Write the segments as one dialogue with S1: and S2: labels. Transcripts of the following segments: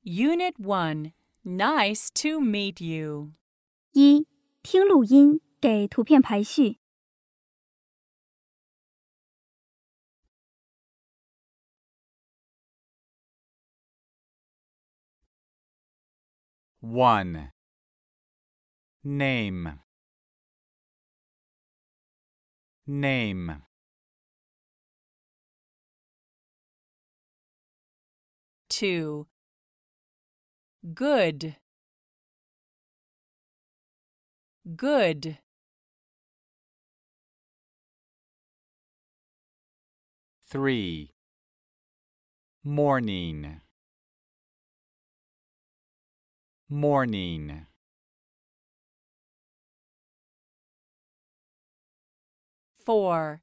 S1: Unit 1. Nice to meet you.
S2: 一、听录音，给图片排序。
S3: 1. Name. Name.
S1: 2. Good. Good.
S3: 3. Morning. Morning.
S1: 4.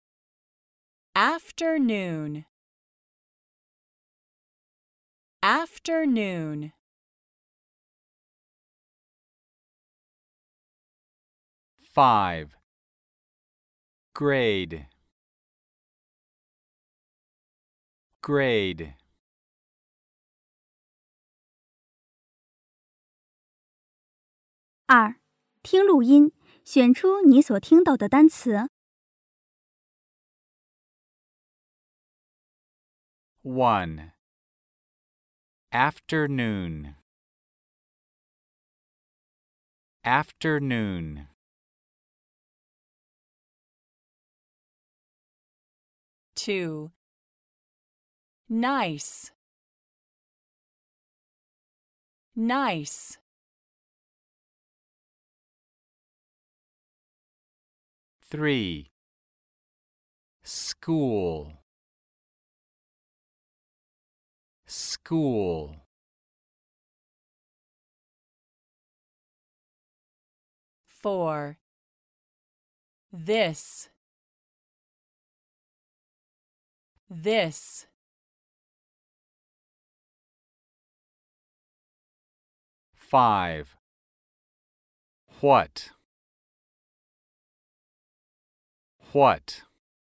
S1: Afternoon. Afternoon.
S3: 5. Grade. Grade.
S2: 二、听录音，选出你所听到的单词。
S3: 1. Afternoon. Afternoon.
S1: 2. Nice. Nice.
S3: 3. School. School.
S1: 4. This. This.
S3: 5. What? What?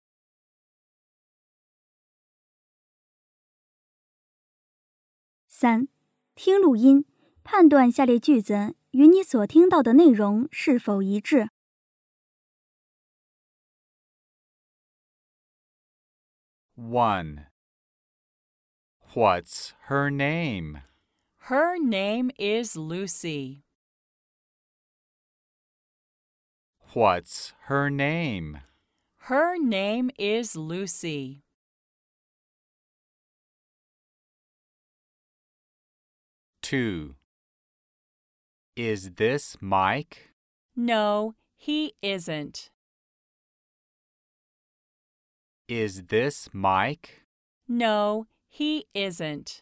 S2: 三、听录音，判断下列句子与你所听到的内容是否一致。
S3: 1. What's her name?
S1: Her name is Lucy.
S3: What's her name?
S1: Her name is Lucy.
S3: 2. Is this Mike?
S1: No, he isn't.
S3: Is this Mike?
S1: No, he isn't.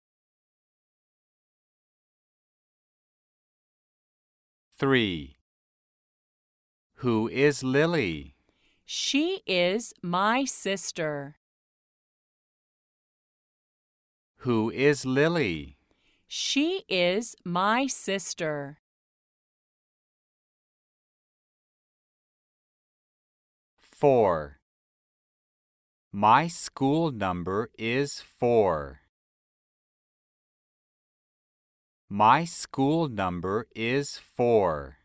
S3: 3. Who is Lily?
S1: She is my sister.
S3: Who is Lily?
S1: She is my sister.
S3: 4. My school number is 4. My school number is 4.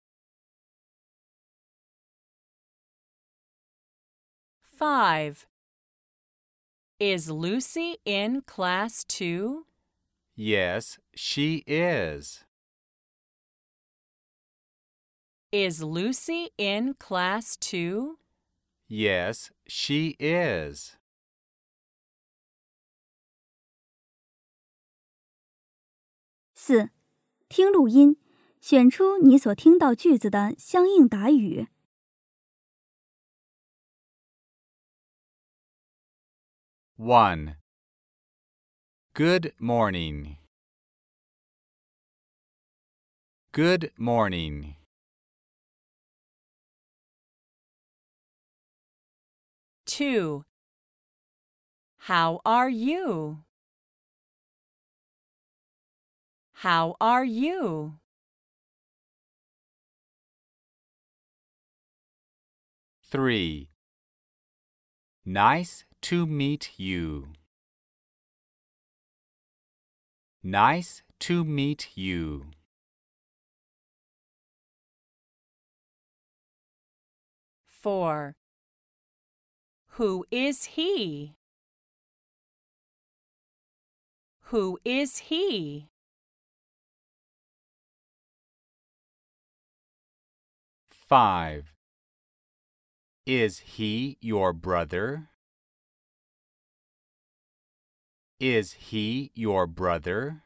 S1: 5. Is Lucy in class 2?
S3: Yes, she is.
S1: Is Lucy in class 2?
S3: Yes, she is.
S2: 四、听录音，选出你所听到句子的相应答语。
S3: 1. Good morning. Good morning.
S1: 2. How are you? How are you?
S3: 3. Nice to meet you. Nice to meet you.
S1: 4. Who is he? Who is he?
S3: 5. Is he your brother? Is he your brother?